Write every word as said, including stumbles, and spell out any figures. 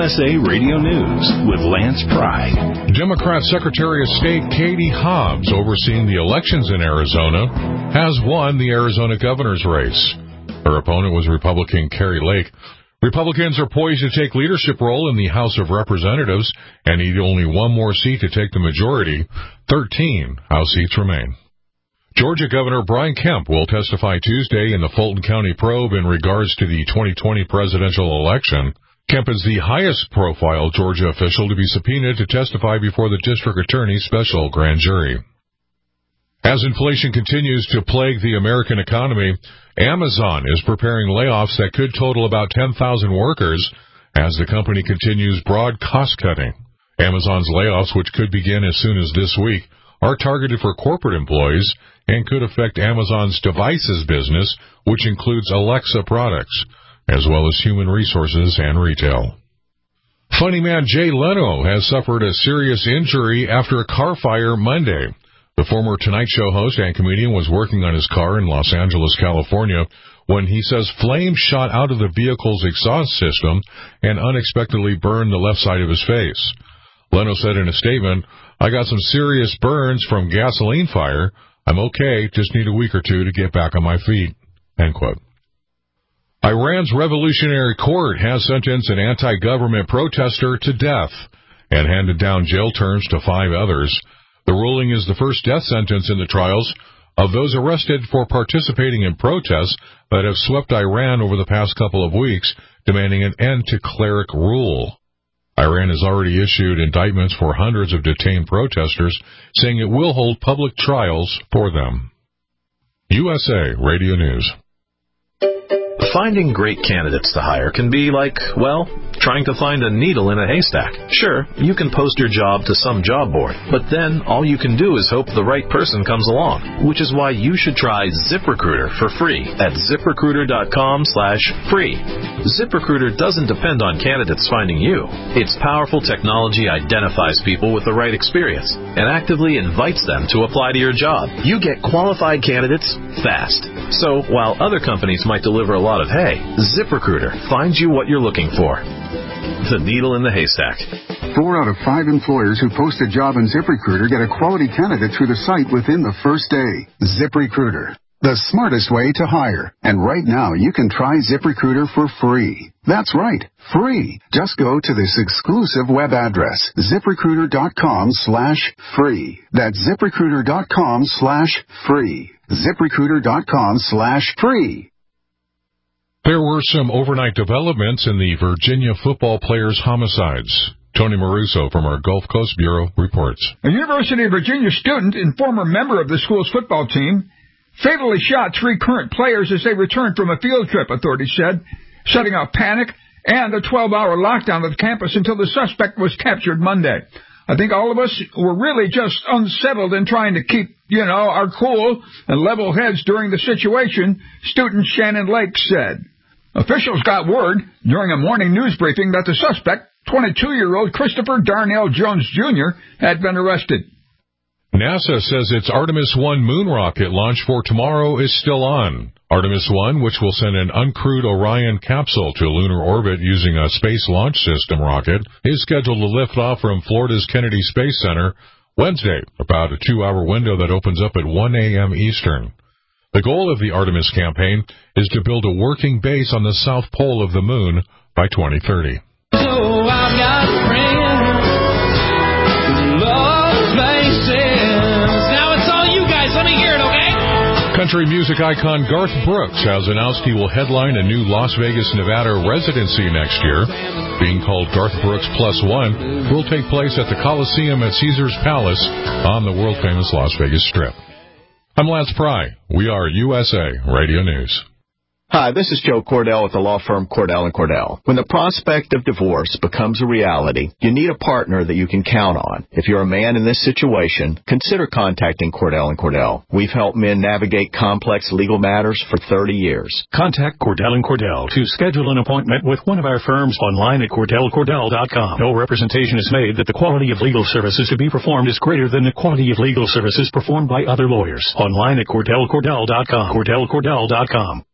S A Radio News with Lance Pry. Democrat Secretary of State Katie Hobbs, overseeing the elections in Arizona, has won the Arizona governor's race. Her opponent was Republican Kari Lake. Republicans are poised to take leadership role in the House of Representatives and need only one more seat to take the majority. Thirteen House seats remain. Georgia Governor Brian Kemp will testify Tuesday in the Fulton County probe in regards to the twenty twenty presidential election. Kemp is the highest-profile Georgia official to be subpoenaed to testify before the district attorney's special grand jury. As inflation continues to plague the American economy, Amazon is preparing layoffs that could total about ten thousand workers as the company continues broad cost-cutting. Amazon's layoffs, which could begin as soon as this week, are targeted for corporate employees and could affect Amazon's devices business, which includes Alexa products, as well as human resources and retail. Funny man Jay Leno has suffered a serious injury after a car fire Monday. The former Tonight Show host and comedian was working on his car in Los Angeles, California, when he says flames shot out of the vehicle's exhaust system and unexpectedly burned the left side of his face. Leno said in a statement, "I got some serious burns from gasoline fire. I'm okay, just need a week or two to get back on my feet." End quote. Iran's Revolutionary Court has sentenced an anti-government protester to death and handed down jail terms to five others. The ruling is the first death sentence in the trials of those arrested for participating in protests that have swept Iran over the past couple of weeks, demanding an end to cleric rule. Iran has already issued indictments for hundreds of detained protesters, saying it will hold public trials for them. U S A Radio News. Finding great candidates to hire can be like, well, trying to find a needle in a haystack. Sure, you can post your job to some job board, but then all you can do is hope the right person comes along, which is why you should try ZipRecruiter for free at ZipRecruiter.com slash free. ZipRecruiter doesn't depend on candidates finding you. Its powerful technology identifies people with the right experience and actively invites them to apply to your job. You get qualified candidates fast. So while other companies might deliver a lot of hay, ZipRecruiter finds you what you're looking for. The needle in the haystack. Four out of five employers who post a job in ZipRecruiter get a quality candidate through the site within the first day. ZipRecruiter, the smartest way to hire. And right now, you can try ZipRecruiter for free. That's right, free. Just go to this exclusive web address, ZipRecruiter.com slash free. That's ZipRecruiter.com slash free. ZipRecruiter.com slash free. There were some overnight developments in the Virginia football players' homicides. Tony Maruso from our Gulf Coast Bureau reports. A University of Virginia student and former member of the school's football team fatally shot three current players as they returned from a field trip, authorities said, setting off panic and a twelve-hour lockdown of the campus until the suspect was captured Monday. I think all of us were really just unsettled in trying to keep, you know, our cool and level heads during the situation, student Shannon Lake said. Officials got word during a morning news briefing that the suspect, twenty-two-year-old Christopher Darnell Jones Junior, had been arrested. NASA says its Artemis one moon rocket launch for tomorrow is still on. Artemis one, which will send an uncrewed Orion capsule to lunar orbit using a Space Launch System rocket, is scheduled to lift off from Florida's Kennedy Space Center Wednesday, about a two-hour window that opens up at one a.m. Eastern. The goal of the Artemis campaign is to build a working base on the south pole of the moon by twenty thirty. So I've got a friend who loves faces. Now it's all you guys. Let me hear it, okay? Country music icon Garth Brooks has announced he will headline a new Las Vegas, Nevada residency next year. Being called Garth Brooks Plus One, will take place at the Coliseum at Caesars Palace on the world-famous Las Vegas Strip. I'm Lance Pry. We are U S A Radio News. Hi, this is Joe Cordell with the law firm Cordell and Cordell. When the prospect of divorce becomes a reality, you need a partner that you can count on. If you're a man in this situation, consider contacting Cordell and Cordell. We've helped men navigate complex legal matters for thirty years. Contact Cordell and Cordell to schedule an appointment with one of our firms online at Cordell Cordell dot com. No representation is made that the quality of legal services to be performed is greater than the quality of legal services performed by other lawyers. Online at Cordell Cordell dot com. Cordell Cordell dot com.